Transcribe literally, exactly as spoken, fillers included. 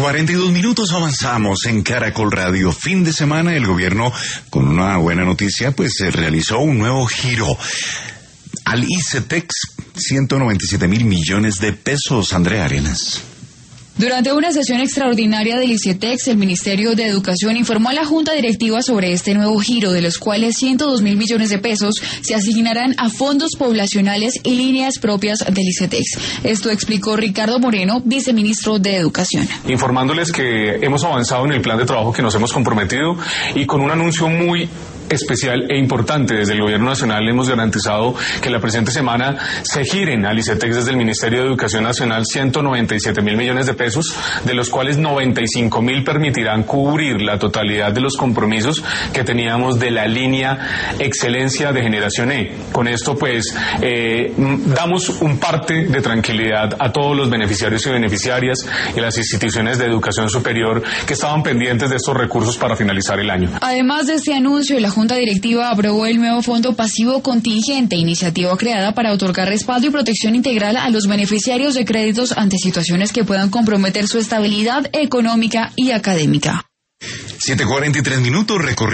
cuarenta y dos minutos avanzamos en Caracol Radio. Fin de semana el gobierno, con una buena noticia, pues se realizó un nuevo giro al ICETEX, ciento noventa y siete mil millones de pesos. Andrea Arenas. Durante una sesión extraordinaria del ICETEX, el Ministerio de Educación informó a la Junta Directiva sobre este nuevo giro, de los cuales ciento dos mil millones de pesos se asignarán a fondos poblacionales y líneas propias del ICETEX. Esto explicó Ricardo Moreno, viceministro de Educación. Informándoles que hemos avanzado en el plan de trabajo que nos hemos comprometido y con un anuncio muy especial e importante desde el Gobierno Nacional hemos garantizado que la presente semana se giren al ICETEX desde el Ministerio de Educación Nacional ciento noventa y siete mil millones de pesos, de los cuales noventa y cinco mil permitirán cubrir la totalidad de los compromisos que teníamos de la línea Excelencia de Generación E. Con esto pues eh, damos un parte de tranquilidad a todos los beneficiarios y beneficiarias y las instituciones de educación superior que estaban pendientes de estos recursos para finalizar el año. Además de este anuncio, la Junta Directiva aprobó el nuevo Fondo Pasivo Contingente, iniciativa creada para otorgar respaldo y protección integral a los beneficiarios de créditos ante situaciones que puedan comprometer su estabilidad económica y académica. siete cuarenta y tres minutos, recorriendo